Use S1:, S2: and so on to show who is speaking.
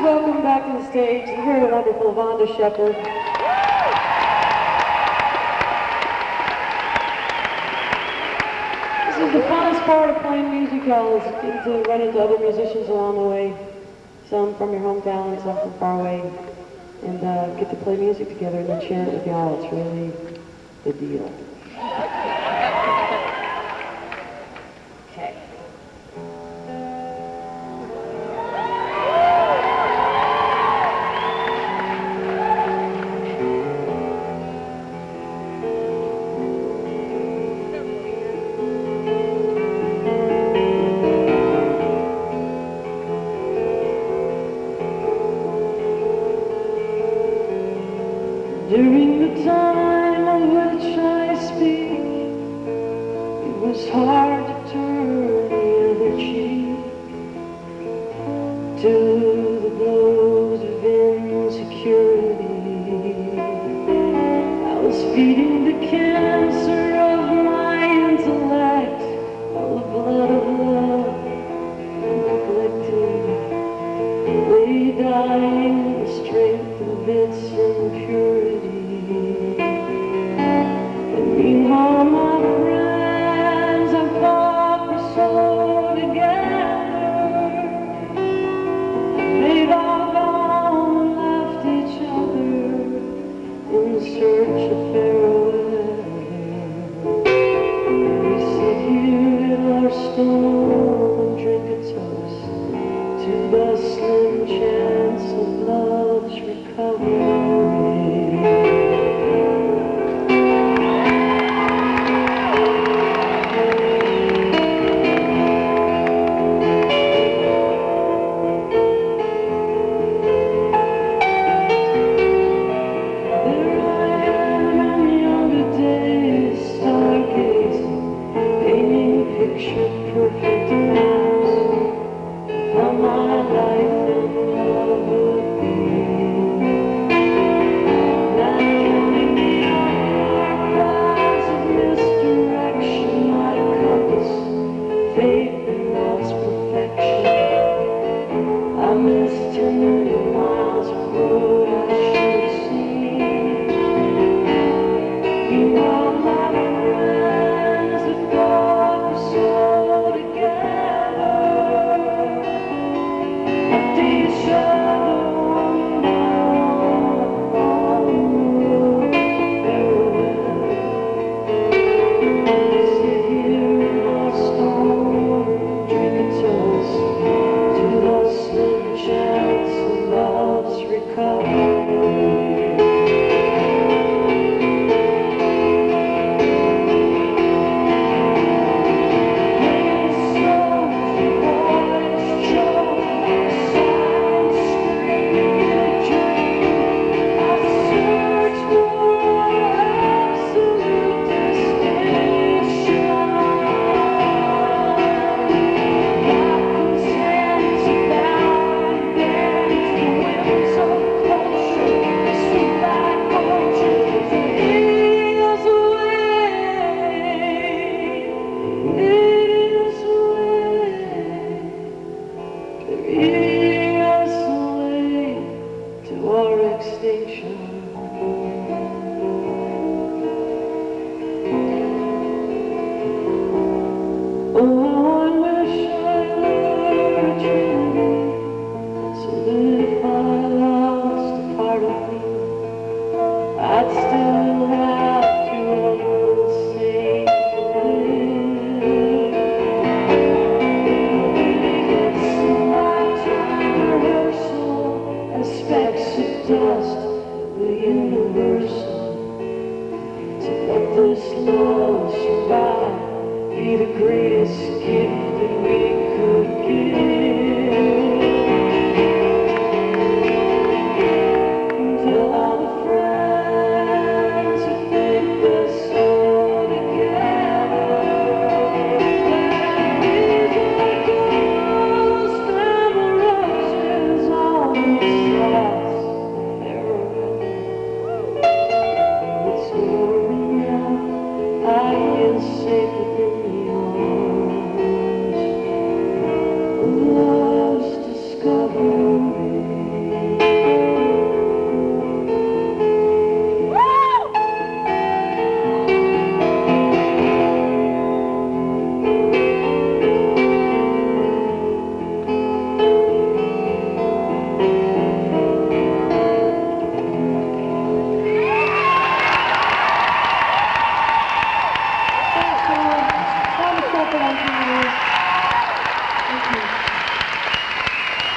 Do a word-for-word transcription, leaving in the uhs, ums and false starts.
S1: welcome back to the stage the very wonderful Vonda Shepard. This is the funnest part of playing music halls, getting to run into other musicians along the way, some from your hometown and some from far away, and uh, get to play music together and then share it with y'all. It's really the deal. Okay. During the time of which I speak, it was hard to turn the other cheek to the blows of insecurity. I was feeding the cancer of my intellect, all the blood of love neglected, lay dying the strength of its impurity. And meanwhile, my friends have fought for so together. They've all gone and left each other in search of fairer weather. We sit here at our stone and drink a toast to the slim chance of love's recovery. Perfect maps of how my life and love would be. Now counting the dark clouds of misdirection, my compass, faith in love's perfection. I missed ten million miles of road I should have seen. Meanwhile, my friends have fought for so extinction. Oh, I wish I were a tree, so that if I lost a part of me, I'd still have to run the same way. It's my time rehearsal and specks of dust, the universal. To let this love survive, be the greatest gift that we could give. Tell all the friends who think they're so together that these are ghosts and the roses on the sides of farewell. It's over now, I feel safe within the arms of love's discovery. So, Thomas Stepper, thank you. Thank you.